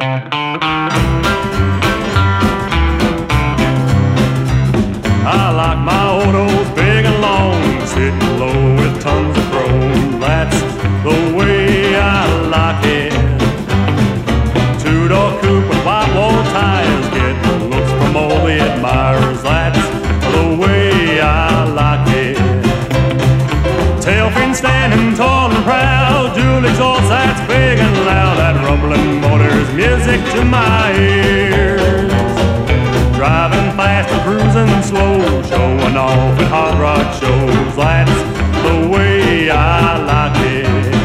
I like my autos big and long, sitting low with tons of chrome. That's the way I like it. Two-door coupe with white wall tires, getting looks from all the admirers. That's the way I like it. Tail fin standing tall and proud, dual exhaust that's big and loud. That rumbling motor's music to my ears. Driving fast and cruising slow, showing off at hard rock shows. That's the way I like it.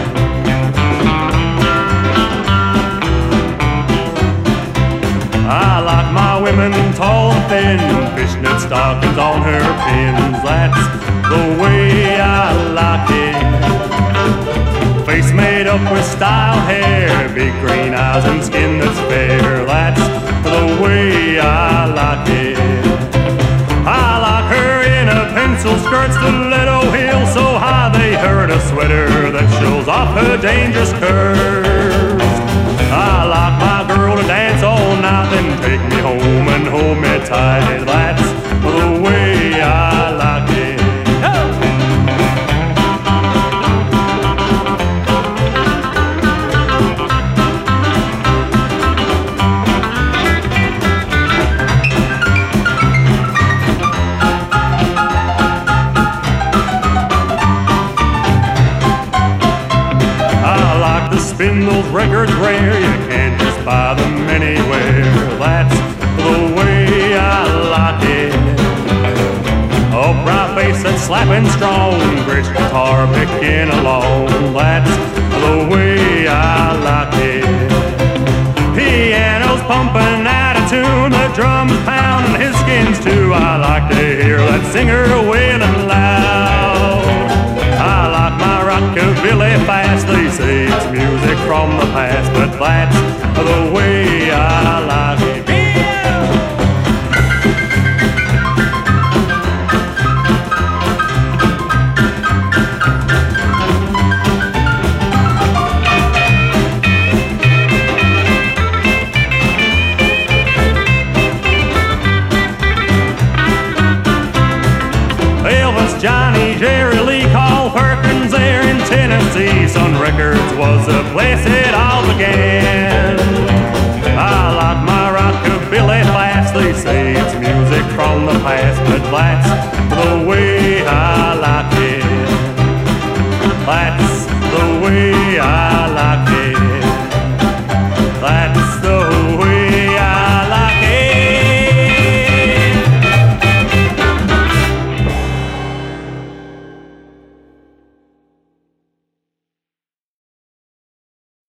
I like my women tall and thin, fishnet stockings on her pins. That's the way I like it. Face made up with style hair, big green eyes and skin that's fair. That's the way I like it. I like her in a pencil skirt, stiletto heels so high they hurt, a sweater that shows off her dangerous curves. I like my girl to dance all night, then take me home and hold me tight. That's the way I like it. Spin those records rare, you can't just buy them anywhere. That's the way I like it. Upright bass that's slapping strong, bridge guitar picking along. That's the way I like it. Piano's pumping out of tune, the drums pounding his skins too. I like to hear that singer wailing loud. I like my rockabilly fast, they say it's music from the past, but that's the way